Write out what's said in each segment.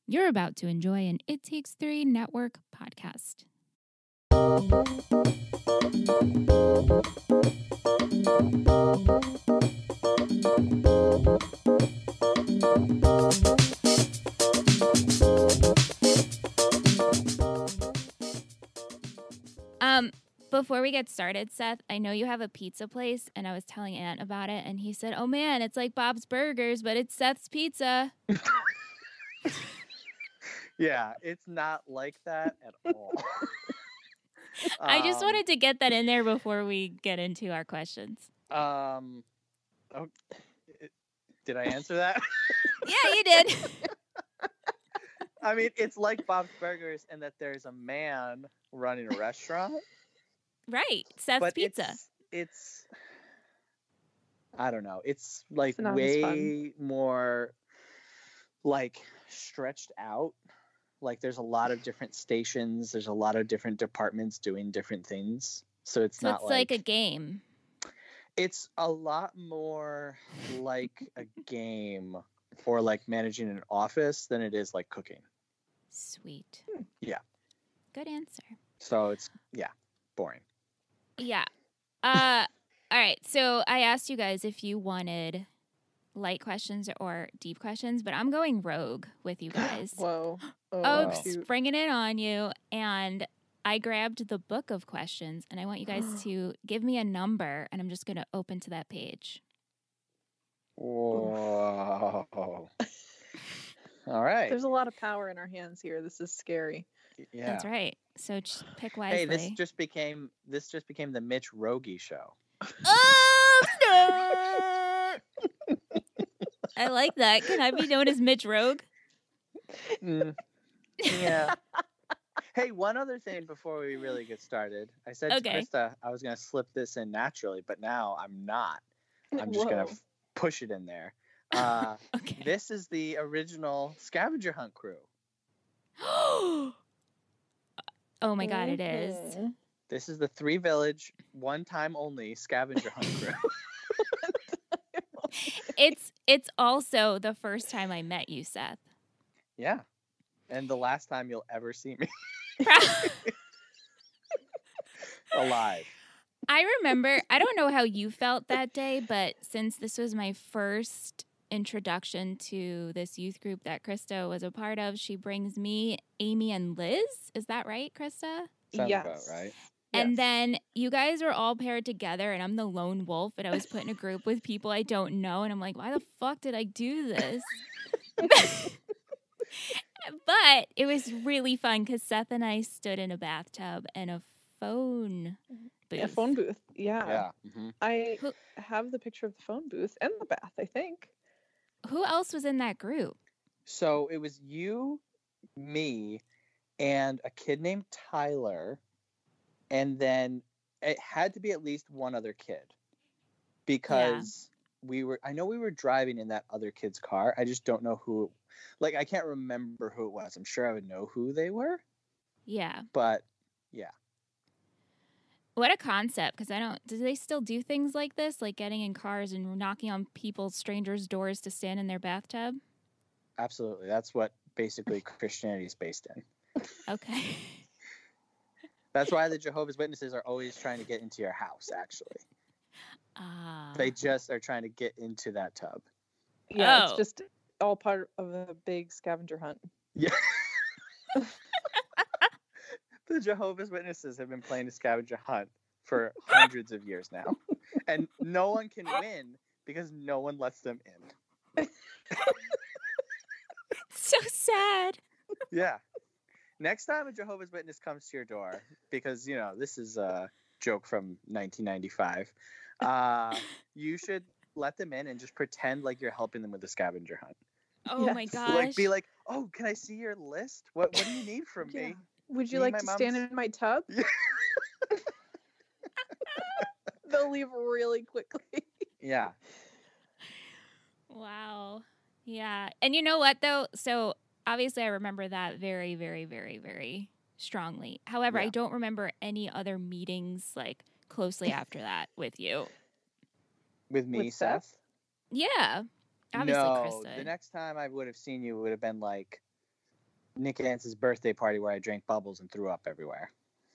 You're about to enjoy an It Takes Three Network podcast. Before we get started, Seth, I know you have a pizza place, and I was telling Ant about it, and he said, "Oh man, it's like Bob's Burgers, but it's Seth's Pizza." Yeah, it's not like that at all. I just wanted to get that in there before we get into our questions. Did I answer that? Yeah, you did. I mean, it's like Bob's Burgers in that there's a man running a restaurant. Right, Seth's But Pizza. it's I don't know. It's like It's not as way more like stretched out. Like there's a lot of different stations. There's a lot of different departments doing different things. So it's not like a game. It's a lot more like a game or like managing an office than it is like cooking. Sweet. Yeah. Good answer. So it's, boring. Yeah. All right. So I asked you guys if you wanted light questions or deep questions, but I'm going rogue with you guys. Whoa. Oh, wow. springing it on you. And I grabbed the book of questions, and I want you guys to give me a number, and I'm just going to open to that page. Whoa. All right. There's a lot of power in our hands here. This is scary. Yeah. That's right. So just pick wisely. Hey, this just became the Mitch Rogie show. Oh, no! I like that. Can I be known as Mitch Rogue? Yeah. Hey, one other thing before we really get started. I said to Krista I was going to slip this in naturally, but now I'm not. I'm just going to push it in there. Okay. This is the original scavenger hunt crew. Oh my God, it is. This is the Three Village, one time only scavenger hunt crew. It's also the first time I met you, Seth. Yeah. And the last time you'll ever see me. Alive. I remember, I don't know how you felt that day, but since this was my first introduction to this youth group that Krista was a part of, she brings me, Amy, and Liz. Is that right, Krista? Sounds Yes. about right. And Yes. then you guys were all paired together, and I'm the lone wolf, and I was put in a group with people I don't know, and I'm like, why the fuck did I do this? But it was really fun because Seth and I stood in a bathtub and a phone booth. A phone booth. Yeah. Yeah. Mm-hmm. I have the picture of the phone booth and the bath, I think. Who else was in that group? So it was you, me, and a kid named Tyler. And then it had to be at least one other kid. Because I know we were driving in that other kid's car. I just don't know who. Like, I can't remember who it was. I'm sure I would know who they were. Yeah. But, yeah. What a concept, because do they still do things like this? Like getting in cars and knocking on strangers' doors to stand in their bathtub? Absolutely. That's what basically Christianity is based in. Okay. That's why the Jehovah's Witnesses are always trying to get into your house, actually. They just are trying to get into that tub. Yeah, It's just all part of a big scavenger hunt. Yeah. The Jehovah's Witnesses have been playing a scavenger hunt for hundreds of years now. And no one can win because no one lets them in. So sad. Yeah. Next time a Jehovah's Witness comes to your door, because, this is a joke from 1995, you should let them in and just pretend like you're helping them with the scavenger hunt. Oh my gosh. Like, be like, oh, can I see your list? What do you need from me? Would you like to stand in my tub? They'll leave really quickly. Yeah. Wow. Yeah. And you know what, though? So obviously I remember that very, very, very, very strongly. However, I don't remember any other meetings like closely after that with you. With me, Seth? Yeah. Obviously, no, Krista. The next time I would have seen you would have been like Nick Ance's birthday party where I drank bubbles and threw up everywhere.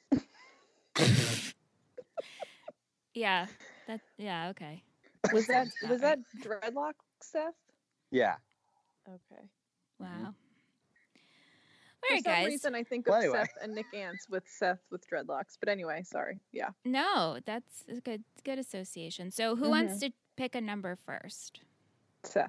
Yeah. Okay. Was that right. dreadlock Seth? Yeah. Okay. Wow. Mhm. All For right, some guys. reason, I think of Well, anyway. Seth and Nick Ance with Seth with dreadlocks. But anyway, sorry. Yeah. No, that's a good association. So who wants to pick a number first? Seth.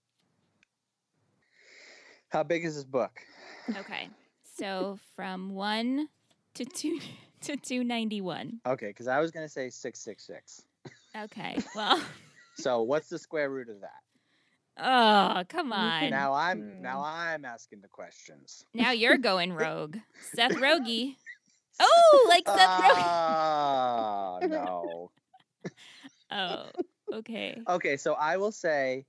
How big is this book? Okay. So from 1 to 2 to 291. Okay, because I was going to say 666. Okay. Well. So what's the square root of that? Oh, come on. Now I'm asking the questions. Now you're going rogue. Seth Rogie. Oh, like Seth Rogie. Oh, no. Oh, okay. Okay, so I will say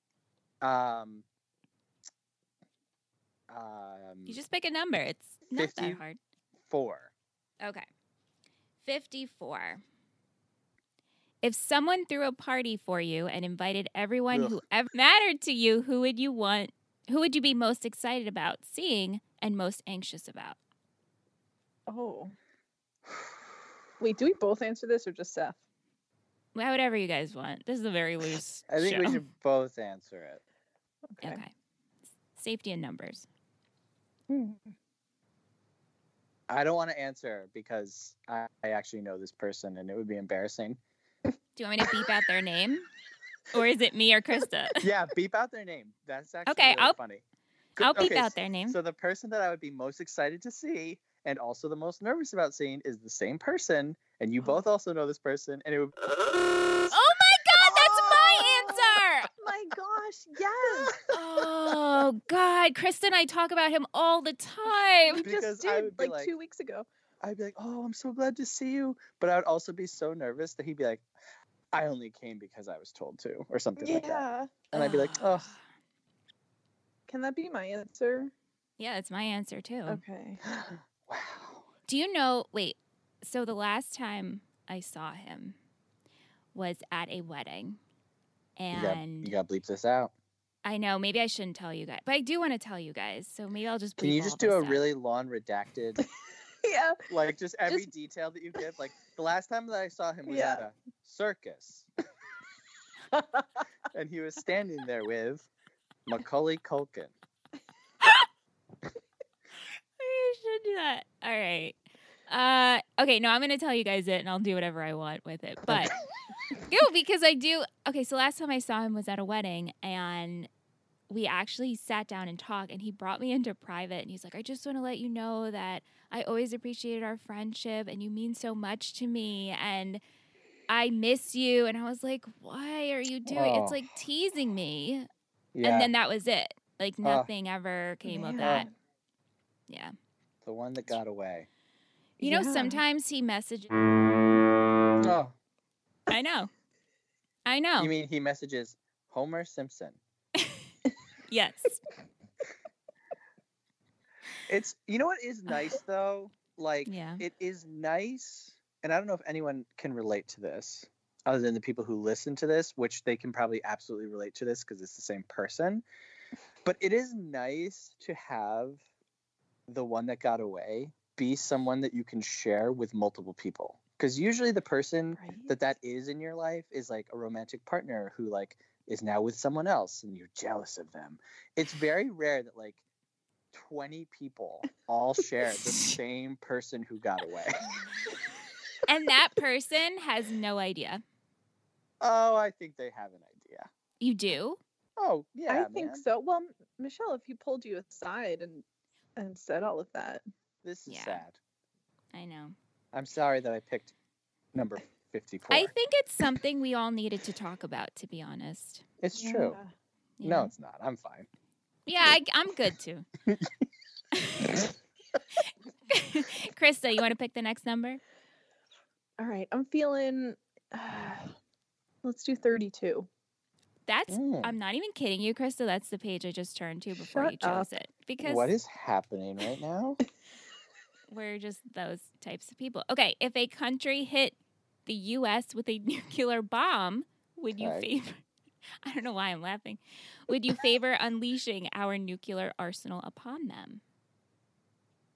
You just pick a number. It's not that hard. 4. Okay. 54. If someone threw a party for you and invited everyone who ever mattered to you, who would you be most excited about seeing and most anxious about? Oh. Wait, do we both answer this or just Seth? Whatever you guys want. This is a very loose I think show. we should both answer it. Okay. Safety in numbers. I don't want to answer because I actually know this person and it would be embarrassing. Do you want me to beep out their name? Or is it me or Krista? Yeah, beep out their name. That's actually really funny. I'll beep out their name. So the person that I would be most excited to see and also the most nervous about seeing is the same person, and you both also know this person, and it would... Oh my God, that's my answer! My gosh, yes! Oh God, Krista and I talk about him all the time. We just did, like 2 weeks ago. I'd be like, oh, I'm so glad to see you. But I would also be so nervous that he'd be like, I only came because I was told to, or something like that. And I'd be like, oh. Can that be my answer? Yeah, it's my answer too. Okay. Wow. Do you know, so the last time I saw him was at a wedding. And you got to bleep this out. I know, maybe I shouldn't tell you guys, but I do want to tell you guys. So maybe I'll just bleep Can you just do a really long redacted... Yeah. Like just every detail that you give. Like the last time that I saw him was at a circus. And he was standing there with Macaulay Culkin. You should do that. All right. Okay, no, I'm going to tell you guys it and I'll do whatever I want with it. But no, because I do. Okay, so last time I saw him was at a wedding and we actually sat down and talked and he brought me into private and he's like, I just want to let you know that I always appreciated our friendship and you mean so much to me and I miss you. And I was like, why are you doing It's like teasing me. Yeah. And then that was it. Like nothing ever came of that. Yeah. The one that got away. You know, sometimes he messages. Oh. I know. You mean he messages Homer Simpson? Yes. It's, you know what is nice though? Like, it is nice, and I don't know if anyone can relate to this other than the people who listen to this, which they can probably absolutely relate to this because it's the same person. But it is nice to have the one that got away be someone that you can share with multiple people. Because usually the person that is in your life is like a romantic partner who like is now with someone else and you're jealous of them. It's very rare that like 20 people all share the same person who got away. And that person has no idea. Oh, I think they have an idea. You do? Oh, yeah, I think so. Well, Michelle, if he pulled you aside and said all of that. This is sad. I know. I'm sorry that I picked number 54. I think it's something we all needed to talk about, to be honest. It's true. Yeah. No, it's not. I'm fine. Yeah, I'm good too. Krista, you want to pick the next number? All right. I'm feeling, let's do 32. That's, I'm not even kidding you, Krista. That's the page I just turned to before you chose it. Because what is happening right now? We're just those types of people. Okay, if a country hit the U.S. with a nuclear bomb, would you favor... I don't know why I'm laughing. Would you favor unleashing our nuclear arsenal upon them?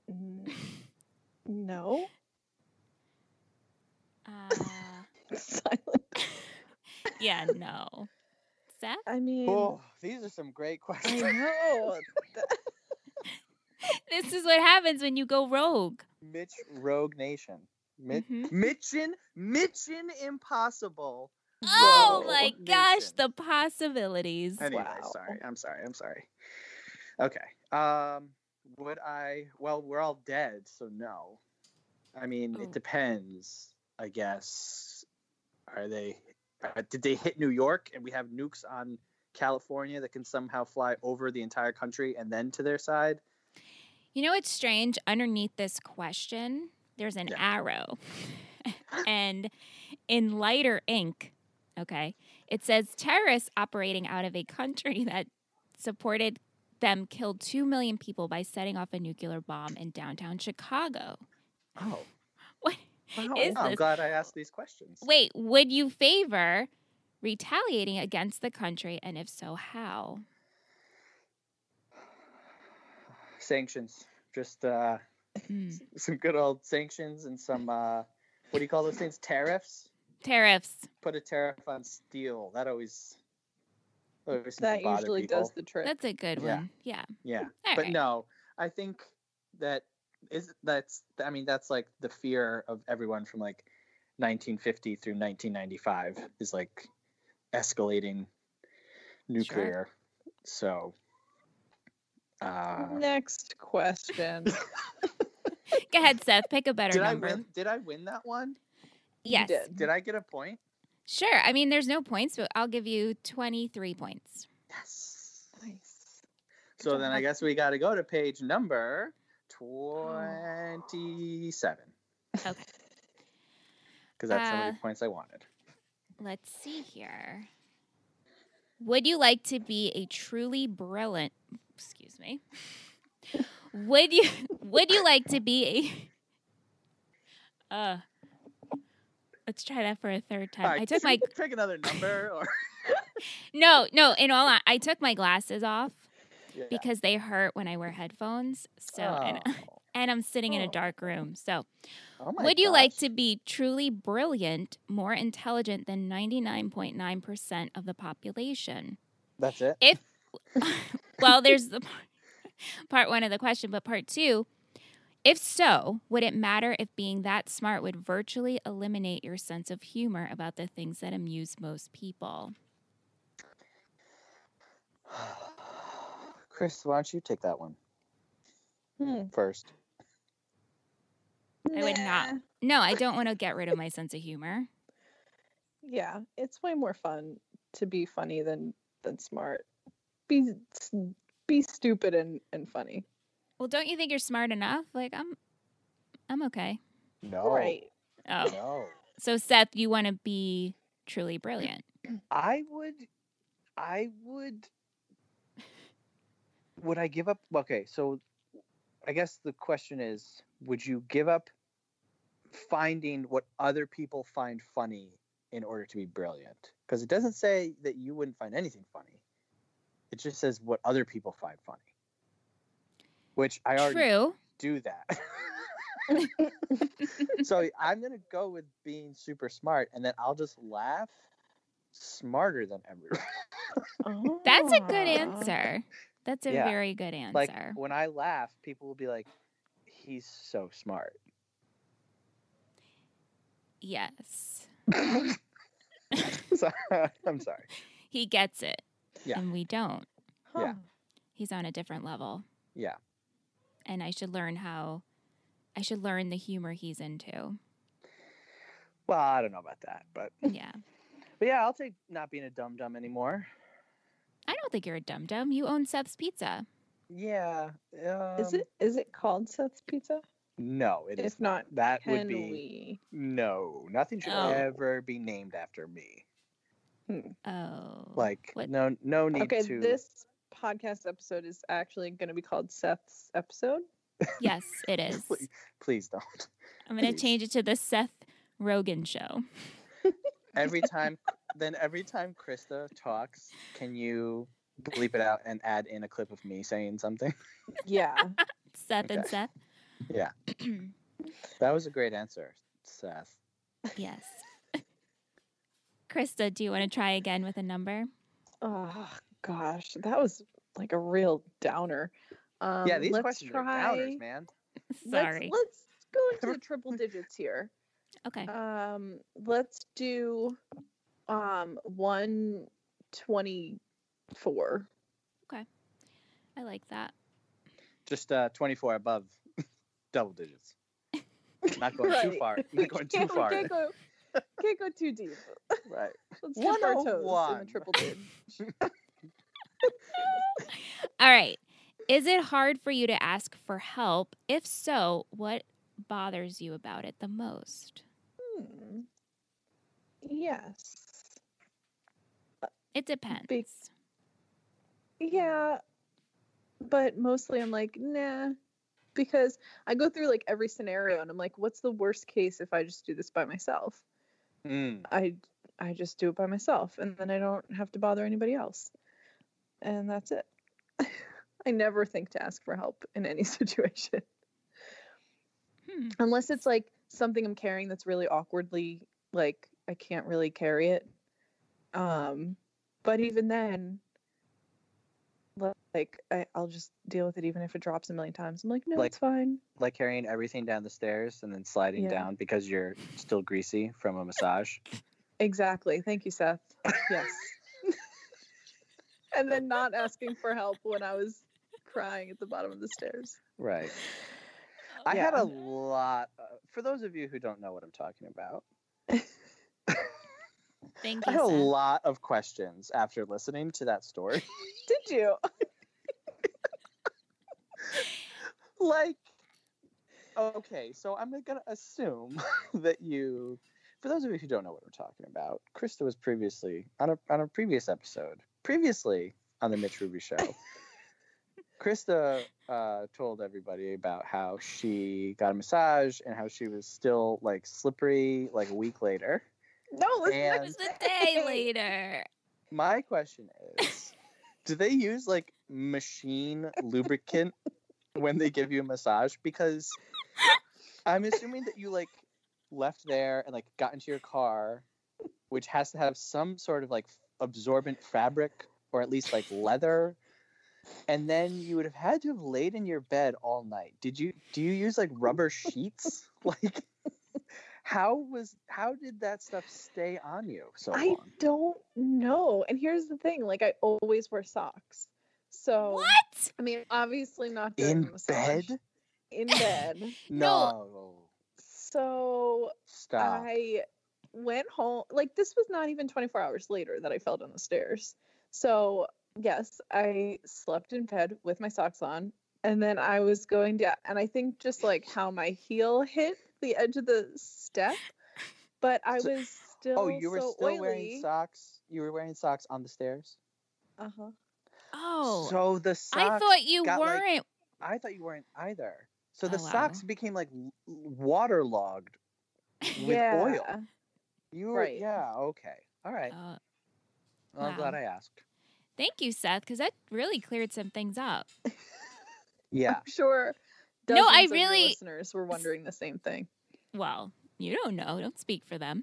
No. Silent. Yeah, no. Seth? I mean, Oh, these are some great I questions. know. This is what happens when you go rogue. Mitch Rogue Nation. Mhm. Mission Impossible. Oh Whoa. my gosh, the possibilities. Anyway, Wow. I'm sorry. Okay. Well, we're all dead, so no. I mean, Oh. it depends, I guess. Did they hit New York and we have nukes on California that can somehow fly over the entire country and then to their side? You know what's strange? Underneath this question, there's an arrow. And in lighter ink, okay, it says terrorists operating out of a country that supported them killed 2 million people by setting off a nuclear bomb in downtown Chicago. Oh. What is I'm this? glad I asked these questions. Wait, would you favor retaliating against the country, and if so, how? Sanctions. Just some good old sanctions and some what do you call those things? Tariffs? Tariffs. Put a tariff on steel. That always seems That to bother usually people. does the trick. That's a good Yeah. one. Yeah. Yeah. All But right. no, I think that's like the fear of everyone from like 1950 through 1995 is like escalating nuclear. So Next question. Go ahead, Seth. Pick a better number. Did I win that one? Yes. You did. Did I get a point? Sure. I mean, there's no points, but I'll give you 23 points. Yes. Nice. So then I guess we got to go to page number 27. Okay. Because that's how many points I wanted. Let's see here. Would you like to be a truly brilliant? Excuse me. Would you like to be a? Let's try that for a third time. Right, I took my pick another number or no. In all, I took my glasses off because they hurt when I wear headphones. So and I'm sitting in a dark room. So, would you like to be truly brilliant, more intelligent than 99.9% of the population? That's it. Well, there's the part one of the question, but part two. If so, would it matter if being that smart would virtually eliminate your sense of humor about the things that amuse most people? Chris, why don't you take that one first? I would not. No, I don't want to get rid of my sense of humor. Yeah, it's way more fun to be funny than smart. Be stupid and funny. Well, don't you think you're smart enough? Like I'm okay. No. Right. Oh. No. So Seth, you want to be truly brilliant? I would. Would I give up? Okay, so I guess the question is, would you give up finding what other people find funny in order to be brilliant? Because it doesn't say that you wouldn't find anything funny. It just says what other people find funny. Which I already do that. So I'm going to go with being super smart, and then I'll just laugh smarter than everyone. That's a good answer. That's a very good answer. Like, when I laugh, people will be like, he's so smart. Yes. I'm sorry. He gets it. Yeah. And we don't. Yeah. He's on a different level. Yeah. And I should learn the humor he's into. Well, I don't know about that, but yeah. But yeah, I'll take not being a dum-dum anymore. I don't think you're a dum-dum. You own Seth's Pizza. Yeah. Is it called Seth's Pizza? No, it is. If not, that would be no. Nothing should ever be named after me. Oh. Like no need to. Okay, this podcast episode is actually going to be called Seth's episode. Yes, it is. Please don't. I'm going to change it to the Seth Rogen Show. Every time Krista talks, can you bleep it out and add in a clip of me saying something? Yeah. Seth and Seth. Yeah. That was a great answer, Seth. Yes. Krista, do you want to try again with a number? Oh gosh, that was like a real downer. Yeah, these Let's questions are try. downers, man. Sorry. Let's go into the triple digits here. Okay. Let's do 124. Okay. I like that. Just 24 above double digits. Not going too Right. far. Not going too far. Can't go too deep. Right. Let's dip our toes in the 101. triple dig. All right. Is it hard for you to ask for help? If so, what bothers you about it the most? Yes. It depends. Yeah, but mostly I'm like, nah, because I go through like every scenario and I'm like, what's the worst case if I just do this by myself? I just do it by myself and then I don't have to bother anybody else. And that's it. I never think to ask for help in any situation. Unless it's like something I'm carrying that's really awkwardly, like I can't really carry it. But even then, like I'll just deal with it even if it drops a million times. I'm like, no, it's fine. Like carrying everything down the stairs and then sliding down because you're still greasy from a massage. Exactly. Thank you, Seth. Yes. And then not asking for help when I was crying at the bottom of the stairs. Right. I had a lot. For those of you who don't know what I'm talking about, Thank I you, had a Seth. lot of questions after listening to that story. Did you? Like, okay, so I'm gonna assume that you, for those of you who don't know what we're talking about, Krista was previously on a previous episode, previously on the Mitch Ruby Show. Krista told everybody about how she got a massage and how she was still like slippery like a week later. No, It was a day later. My question is, do they use like machine lubricant when they give you a massage? Because I'm assuming that you like left there and like got into your car, which has to have some sort of like absorbent fabric or at least like leather. And then you would have had to have laid in your bed all night. Do you use like rubber sheets? Like how did that stuff stay on you so long? I don't know. And here's the thing, like I always wear socks. So What? I mean, obviously not during In the massage. bed? In bed. No. So Stop. I went home. Like this was not even 24 hours later that I fell down the stairs. So yes, I slept in bed with my socks on, and then I was going down, and I think just like how my heel hit the edge of the step, but I was still Oh, you were so still oily. wearing socks? You were wearing socks on the stairs? Uh-huh. Oh. So the socks I thought you got, like- weren't. I thought you weren't either. So the Oh, wow. socks became like waterlogged with oil. You were, Right. yeah, okay. All right. Oh, Well, I'm glad wow. I asked. thank you, Seth, because that really cleared some things up. Yeah. I'm sure No, I dozens of your really- listeners were wondering the same thing. Well, you don't know. Don't speak for them.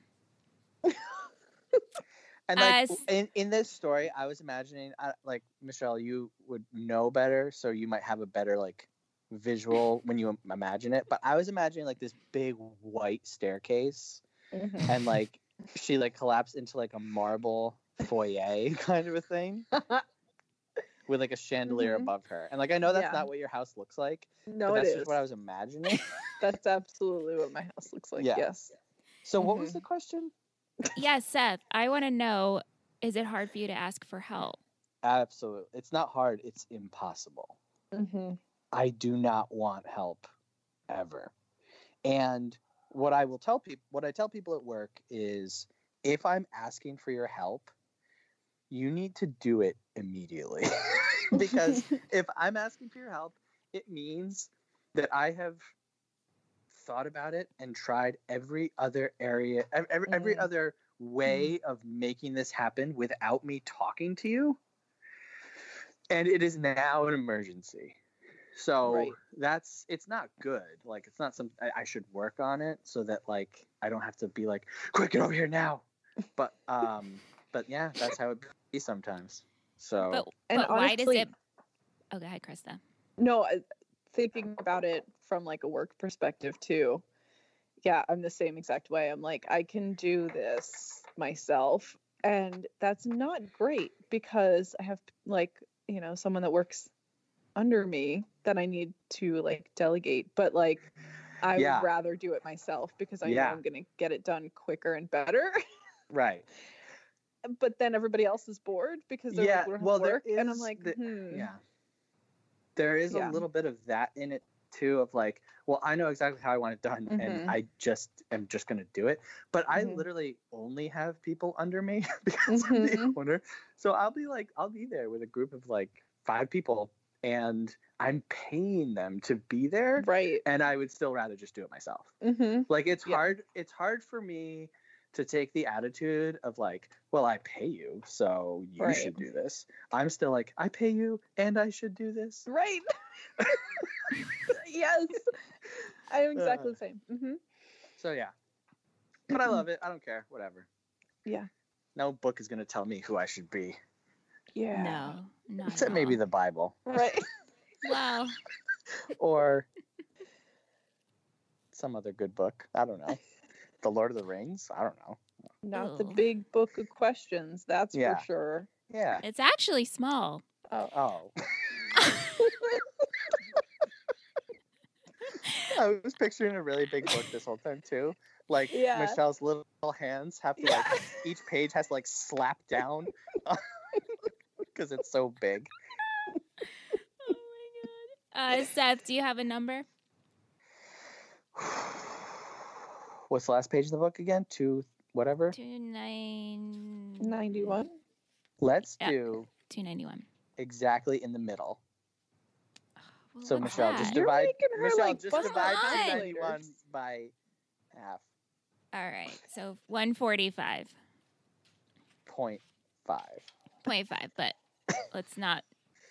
And like As- in this story, I was imagining, like Michelle, you would know better, so you might have a better like visual when you imagine it. But I was imagining like this big white staircase, and like she like collapsed into like a marble foyer kind of a thing with like a chandelier above her. And like I know that's not what your house looks like, No, but it that's is. just what I was imagining. That's absolutely what my house looks like. Yeah. Yes. So what was the question? Yes, Seth, I want to know, is it hard for you to ask for help? Absolutely. It's not hard. It's impossible. I do not want help ever. And what I tell people at work is, if I'm asking for your help, you need to do it immediately. Because if I'm asking for your help, it means that I have thought about it and tried every other area, every other way of making this happen without me talking to you. And it is now an emergency. So it's not good. Like, it's not something I should work on it so that like I don't have to be like, quick, get over here now. But yeah, that's how it be sometimes. So but honestly, why does it? Oh, go ahead, Krista. No, thinking about it from like a work perspective too. Yeah, I'm the same exact way. I'm like, I can do this myself, and that's not great because I have like, someone that works under me that I need to like delegate, but like I would rather do it myself because I know I'm going to get it done quicker and better. Right. But then everybody else is bored because they're like, we don't have work. And I'm like, there is a little bit of that in it too, of like, well, I know exactly how I want it done, and I just am just going to do it. But I literally only have people under me because I'm the owner. So I'll be there with a group of like 5 people, and I'm paying them to be there. Right. And I would still rather just do it myself. Like, it's hard for me to take the attitude of like, well, I pay you, so you should do this. I'm still like, I pay you and I should do this. Right. Yes. I'm exactly the same. So yeah. But I love it. I don't care. Whatever. Yeah. No book is going to tell me who I should be. Yeah. No, not except maybe the Bible. Right. Wow. Or some other good book. I don't know. The Lord of the Rings? I don't know. Not the big book of questions, that's for sure. Yeah. It's actually small. Oh. I was picturing a really big book this whole time too. Like Michelle's little hands have to like each page has to like slap down because it's so big. Oh my god. Seth, do you have a number? What's the last page of the book again? 291. Let's do 291. Exactly in the middle. Well, so Michelle, that? just divide. Like, just divide 291 by half. All right, so 145. 0.5. 0.5, but let's not,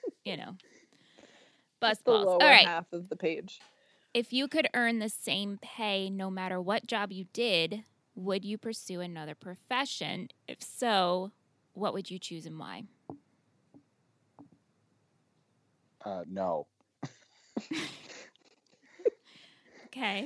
bust the balls. lower All right. half of the page. If you could earn the same pay no matter what job you did, would you pursue another profession? If so, what would you choose and why? No. Okay.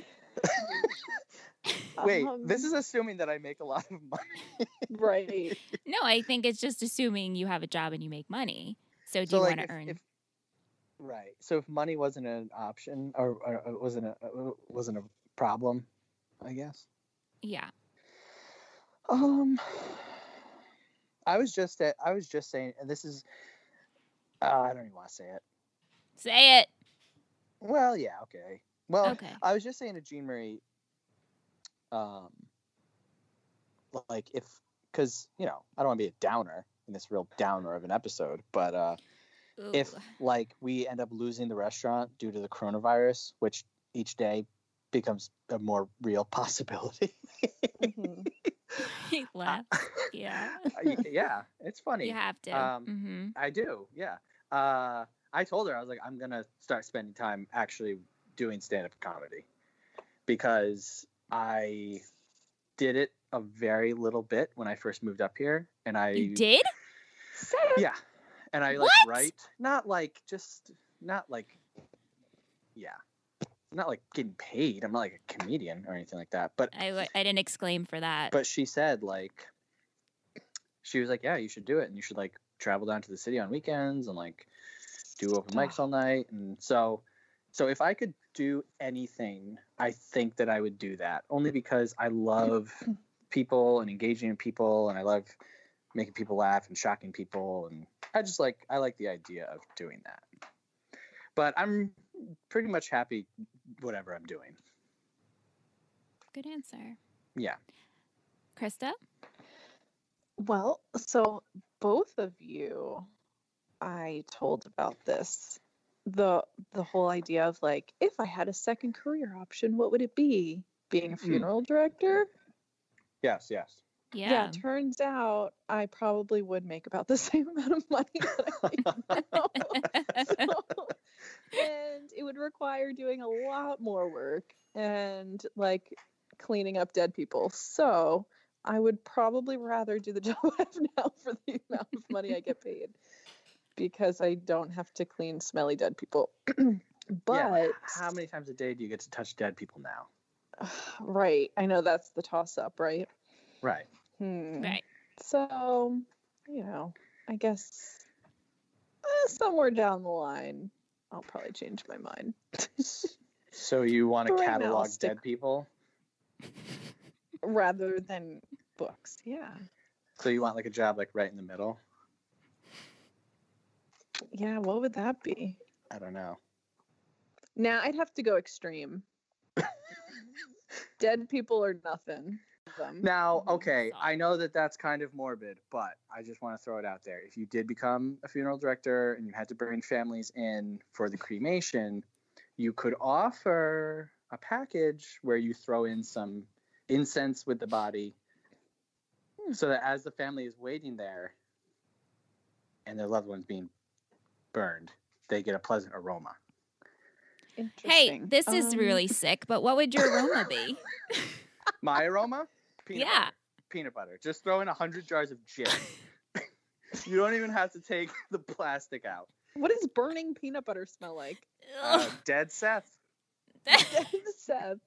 Wait, this is assuming that I make a lot of money. Right. No, I think it's just assuming you have a job and you make money. So do you want to earn? Right. So if money wasn't an option or wasn't a problem, I guess. Yeah. I was just saying, and this is I don't even want to say it. Say it. Well, yeah, okay. Well, okay. I was just saying to Jean Marie, like because I don't want to be a downer in this real downer of an episode, but if like we end up losing the restaurant due to the coronavirus, which each day becomes a more real possibility. He laughs. Yeah. Yeah, it's funny. You have to. I do. Yeah. I told her, I was like, I'm gonna start spending time actually doing stand-up comedy because I did it a very little bit when I first moved up here, and You did? Yeah. And I like What? write, not like getting paid. I'm not like a comedian or anything like that. But I didn't exclaim for that. But she said she was like, yeah, you should do it, and you should like travel down to the city on weekends and like do open mics all night. And so if I could do anything, I think that I would do that, only because I love people and engaging in people, and I love making people laugh and shocking people, and I like the idea of doing that. But I'm pretty much happy whatever I'm doing. Good answer. Yeah. Krista? Well, so both of you, I told about this. The whole idea of like, if I had a second career option, what would it be? Being a funeral director? Yes. Yeah. Turns out I probably would make about the same amount of money that I make now. And it would require doing a lot more work and like cleaning up dead people. So I would probably rather do the job I have now for the amount of money I get paid, because I don't have to clean smelly dead people. But how many times a day do you get to touch dead people now? Right. I know that's the toss up, right? Right. Right. So, I guess somewhere down the line, I'll probably change my mind. So you want to But right now, catalog I'll stick- dead people? rather than books, yeah. So you want like a job like right in the middle? Yeah, what would that be? I don't know. Now I'd have to go extreme. Dead people or nothing. Now, okay, I know that that's kind of morbid, but I just want to throw it out there. If you did become a funeral director and you had to bring families in for the cremation, you could offer a package where you throw in some incense with the body so that as the family is waiting there and their loved one's being burned, they get a pleasant aroma. Hey, this is really sick, but what would your aroma be? My aroma? Peanut Yeah. butter. Peanut butter. Just throw in 100 jars of gin. You don't even have to take the plastic out. What does burning peanut butter smell like? Dead Seth. Dead Seth.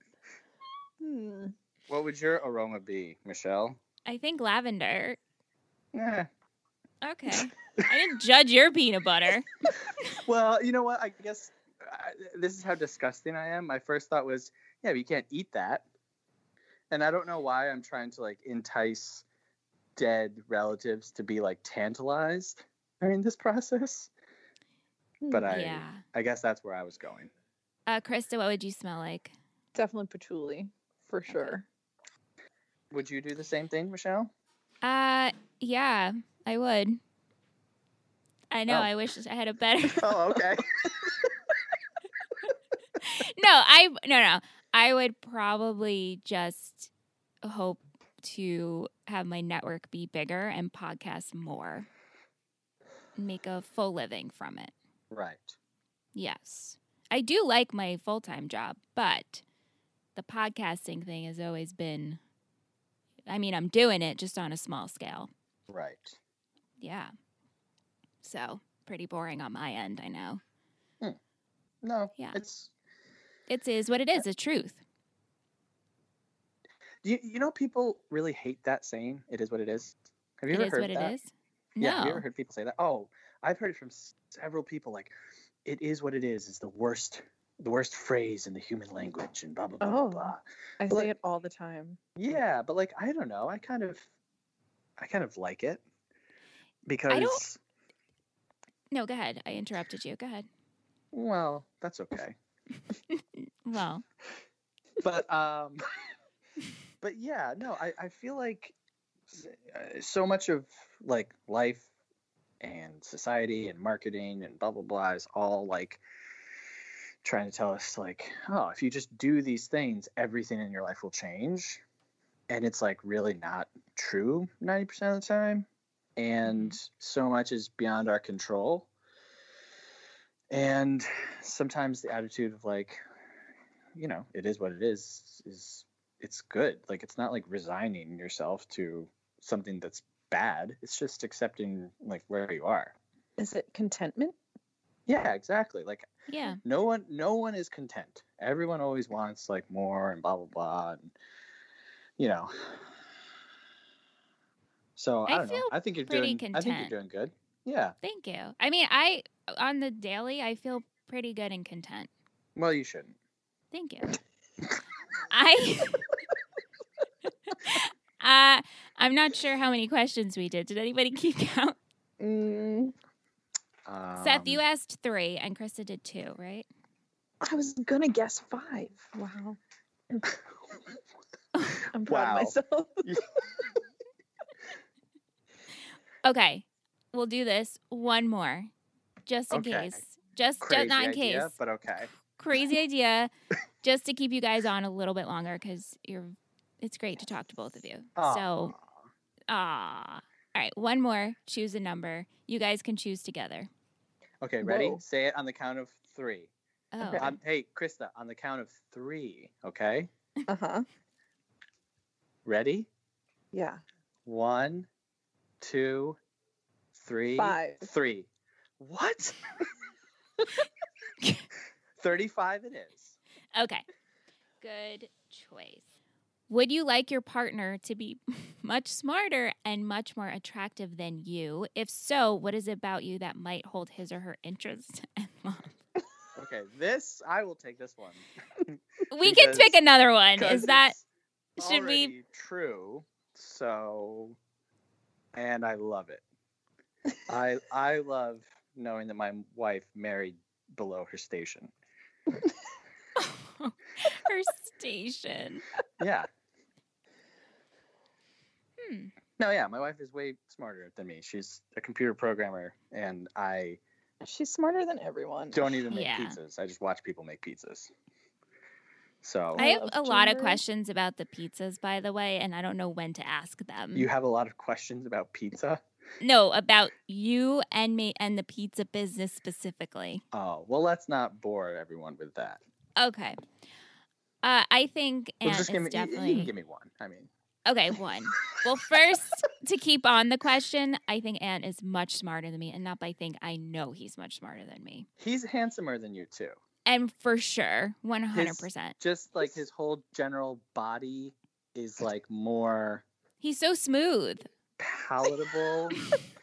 What would your aroma be, Michelle? I think lavender. Eh. Okay. I didn't judge your peanut butter. Well, you know what? I guess this is how disgusting I am. My first thought was, yeah, but you can't eat that. And I don't know why I'm trying to like entice dead relatives to be like tantalized during this process. But I guess that's where I was going. Krista, what would you smell like? Definitely patchouli, for sure. Would you do the same thing, Michelle? Yeah, I would. I know. Oh. I wish I had a better. Oh, okay. No. I would probably just hope to have my network be bigger and podcast more. Make a full living from it. Right. Yes. I do like my full-time job, but the podcasting thing has always been, I'm doing it just on a small scale. Right. Yeah. So, pretty boring on my end, I know. No. Yeah. It is what it is, the truth. You know, people really hate that saying, it is what it is. Have you ever heard that? It is what it is? No. Yeah, have you ever heard people say that? Oh, I've heard it from several people, like, it is what it is the worst phrase in the human language and blah, blah, blah, blah, blah. I say it all the time. Yeah, but like, I don't know. I kind of like it because... No, go ahead. I interrupted you. Go ahead. Well, that's okay. Well. But yeah, no, I feel like so much of like life and society and marketing and blah blah blah is all like trying to tell us like, oh, if you just do these things, everything in your life will change, and it's like really not true 90% of the time, and so much is beyond our control. And sometimes the attitude of like, it is what it is it's good. Like, it's not like resigning yourself to something that's bad. It's just accepting like where you are. Is it contentment? Yeah, exactly. Like, yeah, no one is content. Everyone always wants like more and blah blah blah, and so I don't know. I think you're doing good. Yeah. Thank you. On the daily, I feel pretty good and content. Well, you shouldn't. Thank you. I'm not sure how many questions we did. Did anybody keep count? Seth, you asked 3 and Krista did 2, right? I was gonna guess 5. Wow. I'm proud of myself. Okay, we'll do this one more, just in case. Just not in case. But okay. Crazy idea, just to keep you guys on a little bit longer because it's great to talk to both of you. Aww. So, all right, one more. Choose a number. You guys can choose together. Okay, ready? Whoa. Say it on the count of 3. Oh. Okay. Hey, Krista, on the count of 3, okay? Uh-huh. Ready? Yeah. 1, 2, 3. 5. 3. What? 35 it is. Okay. Good choice. Would you like your partner to be much smarter and much more attractive than you? If so, what is it about you that might hold his or her interest and love? Okay, I will take this one. We can pick another one. Is that should already we? true? So, and I love it. I love knowing that my wife married below her station. Her station. Yeah. No, yeah, my wife is way smarter than me. She's a computer programmer, and I She's smarter than everyone. don't even make Yeah. pizzas. I just watch people make pizzas. So I have love a lot of Ginger. questions about the pizzas, by the way, and I don't know when to ask them. you have a lot of questions about pizza? No, about you and me and the pizza business specifically. Oh, well, let's not bore everyone with that. Okay. I think Well, Ant just is definitely... You can give me one. I mean... Okay, one. Well, first, to keep on the question, I think Ant is much smarter than me, and not by think, I know he's much smarter than me. He's handsomer than you, too. And for sure, 100%. Just like his whole general body is like more... He's so smooth. Palatable.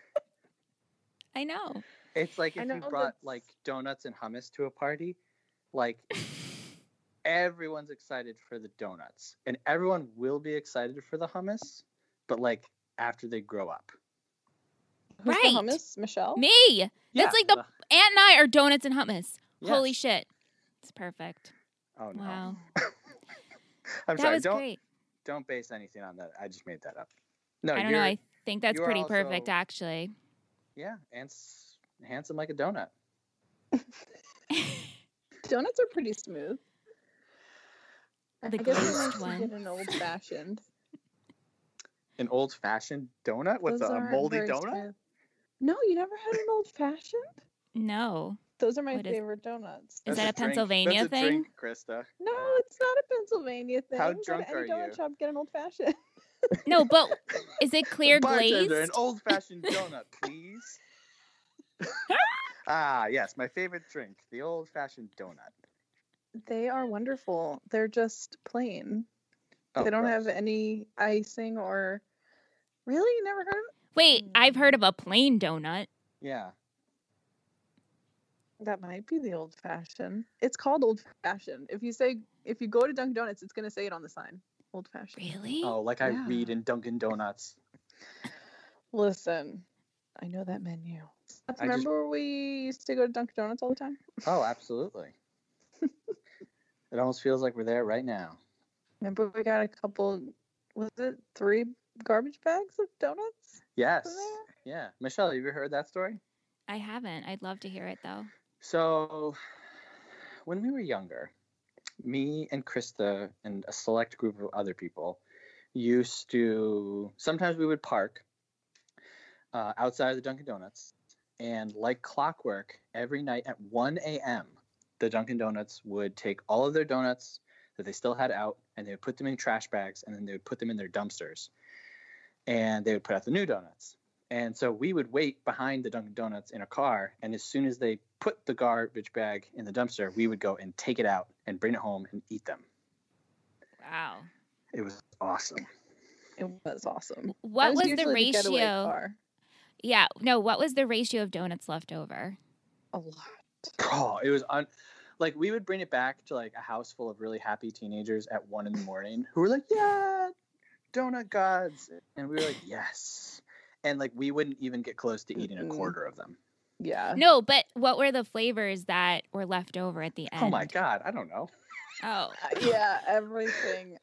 I know. It's like if you brought like donuts and hummus to a party, like everyone's excited for the donuts and everyone will be excited for the hummus, but like after they grow up. Who's right. the hummus? Michelle? Me. Yeah, That's like Ant and I are donuts and hummus. Yes. Holy shit. It's perfect. Oh no. Wow. I'm that sorry. was great. Don't base anything on that. I just made that up. No, I don't know. I think that's pretty perfect, actually. Yeah, and handsome like a donut. Donuts are pretty smooth. The I guess glazed I like to one. get an old-fashioned. An old-fashioned donut? What's Those a aren't moldy very donut? smooth. No, you never had an old-fashioned? No. Those are my What is- favorite donuts. Is That's that a drink. Pennsylvania That's a thing? drink, Krista. No, it's not a Pennsylvania thing. How Go drunk to any are donut you? shop, get an old-fashioned. No, but is it clear Bartender, glazed? an old-fashioned donut, please. Yes, my favorite drink, the old-fashioned donut. They are wonderful. They're just plain. Oh, they don't gross. have any icing or... Really? You never heard of it? Wait, I've heard of a plain donut. Yeah. That might be the old-fashioned. It's called old-fashioned. If you go to Dunkin' Donuts, it's going to say it on the sign. Old-fashioned. Really? Oh, like I Yeah. read in Dunkin' Donuts. Listen, I know that menu. Remember we used to go to Dunkin' Donuts all the time? Oh, absolutely. It almost feels like we're there right now. Remember we got a couple, was it 3 garbage bags of donuts? Yes. from there? Yeah. Michelle, have you ever heard that story? I haven't. I'd love to hear it, though. So, when we were younger, me and Krista and a select group of other people used to, sometimes we would park outside of the Dunkin' Donuts, and like clockwork, every night at 1 a.m., the Dunkin' Donuts would take all of their donuts that they still had out, and they would put them in trash bags, and then they would put them in their dumpsters, and they would put out the new donuts. And so we would wait behind the Dunkin' Donuts in a car, and as soon as they put the garbage bag in the dumpster, we would go and take it out and bring it home and eat them. Wow. It was awesome. It was awesome. What was the usually getaway ratio? car. Yeah, no, what was the ratio of donuts left over? A lot. Oh, it was like we would bring it back to like a house full of really happy teenagers at 1 a.m. who were like, "Yeah, donut gods," and we were like, "Yes," and like we wouldn't even get close to eating a quarter of them. Yeah. No, but what were the flavors that were left over at the end? Oh my god, I don't know. Oh. Yeah, everything.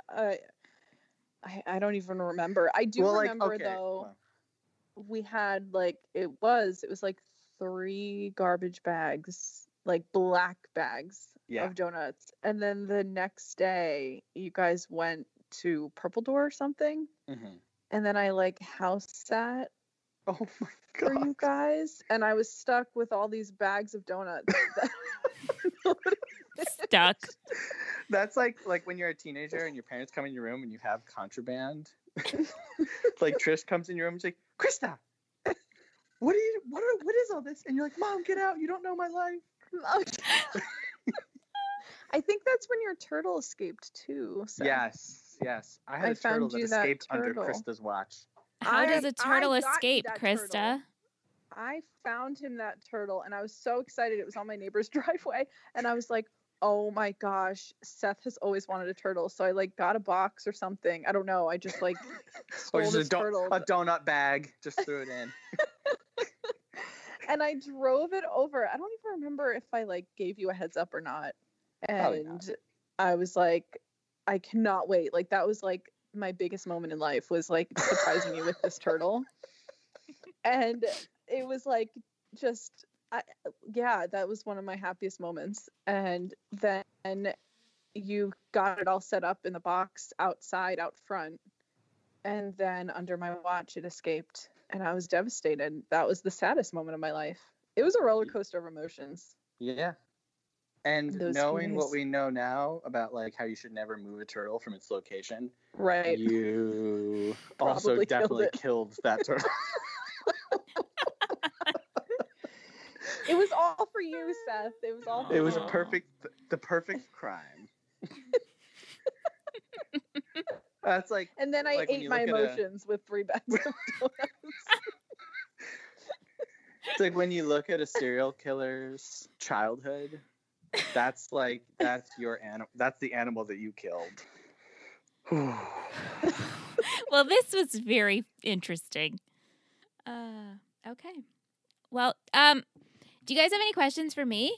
I don't even remember. I do remember though. We had like it was like 3 garbage bags, like black bags of donuts, and then the next day you guys went to Purple Door or something, and then I like house sat oh my god for you guys, and I was stuck with all these bags of donuts. Stuck. That's like when you're a teenager and your parents come in your room and you have contraband. Like Trish comes in your room and she's like, Krista, what is all this? And you're like, Mom, get out. You don't know my life. I think that's when your turtle escaped too. So. Yes. I had a turtle that escaped under turtle. Krista's watch. How does a turtle I got escape, that Krista? turtle. I found him that turtle and I was so excited. It was on my neighbor's driveway and I was like, oh my gosh, Seth has always wanted a turtle. So I like got a box or something. I don't know. I just like Or stole just this turtle. a donut bag. Just threw it in. And I drove it over. I don't even remember if I like gave you a heads up or not. And I was like, I cannot wait. Like that was like my biggest moment in life was like surprising me with this turtle. And it was like just that was one of my happiest moments. And then you got it all set up in the box outside out front, and then under my watch it escaped and I was devastated. That was the saddest moment of my life. It was a roller coaster of emotions. Yeah. And knowing what we know now about like how you should never move a turtle from its location, right? You also definitely killed that turtle. It was all for you, Seth. It was all for you. It was the perfect crime. That's like. And then I ate my emotions with 3 bags of donuts. It's like when you look at a serial killer's childhood. That's your animal. That's the animal that you killed. Well, this was very interesting. Okay. Well, do you guys have any questions for me?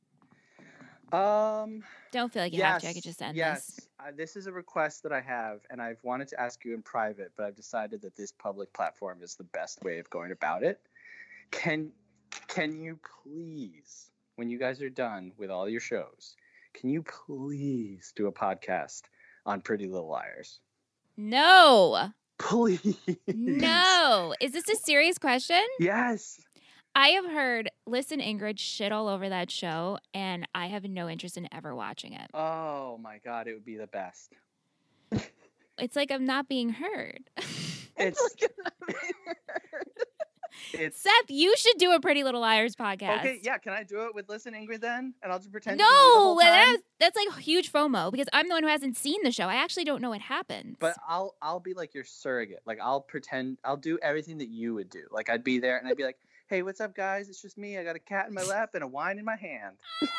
Don't feel like you have to. I could just end this. This is a request that I have, and I've wanted to ask you in private, but I've decided that this public platform is the best way of going about it. Can you please, when you guys are done with all your shows, can you please do a podcast on Pretty Little Liars? No. Please. No. Is this a serious question? Yes. I have heard Listen Ingrid shit all over that show, and I have no interest in ever watching it. Oh my God, it would be the best. It's like I'm not being heard. It's like I'm not being heard. Seth, you should do a Pretty Little Liars podcast. Okay, yeah, can I do it with Listen Ingrid then? And I'll just pretend No, that's like huge FOMO because I'm the one who hasn't seen the show. I actually don't know what happens. But I'll be like your surrogate. Like I'll pretend I'll do everything that you would do. Like I'd be there and I'd be like, hey, what's up, guys? It's just me. I got a cat in my lap and a wine in my hand.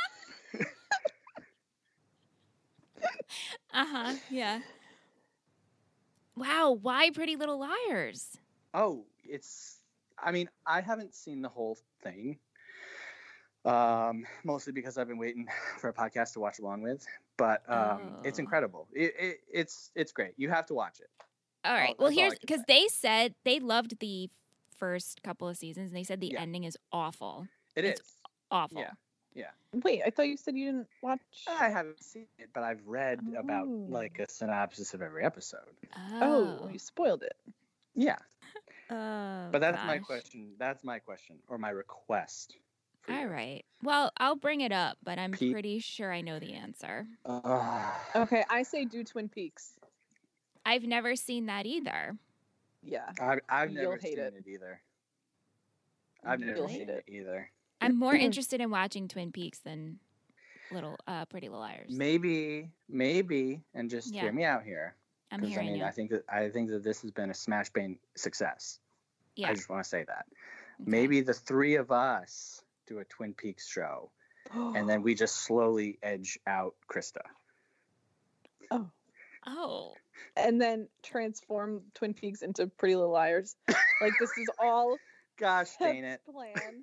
Yeah. Wow, why Pretty Little Liars? Oh, I haven't seen the whole thing. Mostly because I've been waiting for a podcast to watch along with. But it's incredible. It's great. You have to watch it. All right. Well, here's because they said they loved the first couple of seasons, and they said the ending is awful. It's awful. Yeah. Wait, I thought you said you didn't watch. I haven't seen it, but I've read about like a synopsis of every episode. Oh, you spoiled it. Yeah. Oh, but that's my question. That's my question or my request. All right. Well, I'll bring it up, but I'm pretty sure I know the answer. Okay, I say do Twin Peaks. I've never seen that either. Yeah. I've never seen it either. I've never seen it either. I'm more interested in watching Twin Peaks than Pretty Little Liars. Maybe, and just hear me out here. I'm hearing you. I think that this has been a smash bang success. Yeah. I just want to say that. Okay. Maybe the 3 of us do a Twin Peaks show, and then we just slowly edge out Krista. Oh. And then transform Twin Peaks into Pretty Little Liars. Like this is all. Gosh dang it. Plan.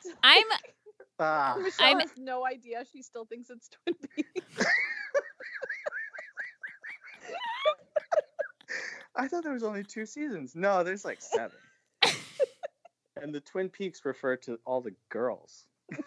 Michelle has no idea. She still thinks it's Twin Peaks. I thought there was only 2 seasons. No, there's like 7. And the Twin Peaks refer to all the girls.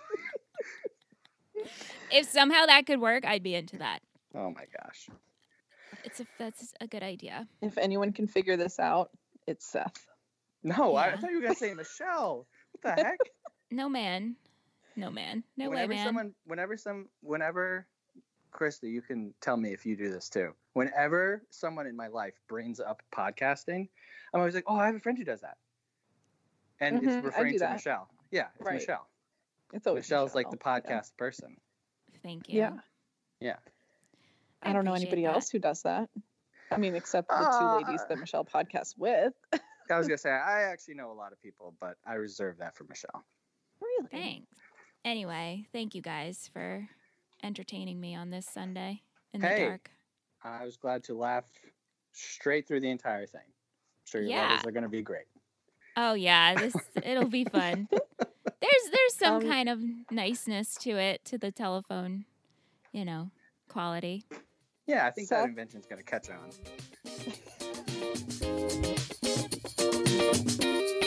If somehow that could work, I'd be into that. Oh my gosh. That's a good idea. If anyone can figure this out, it's Seth. No, I thought you were going to say Michelle. What the heck? No, man. No, man. No way, man. Whenever, Krista, you can tell me if you do this too. Whenever someone in my life brings up podcasting, I'm always like, oh, I have a friend who does that. And it's referring to Michelle. Yeah, it's right. Michelle. It's always Michelle's like the podcast person. Thank you. Yeah. I don't know anybody else who does that. I mean, except the two ladies that Michelle podcasts with. I was going to say, I actually know a lot of people, but I reserve that for Michelle. Really? Thanks. Anyway, thank you guys for entertaining me on this Sunday in the dark. I was glad to laugh straight through the entire thing. I'm sure your levels are going to be great. Oh yeah, it'll be fun. There's some kind of niceness to it, to the telephone, quality. Yeah, I think that invention's going to catch on.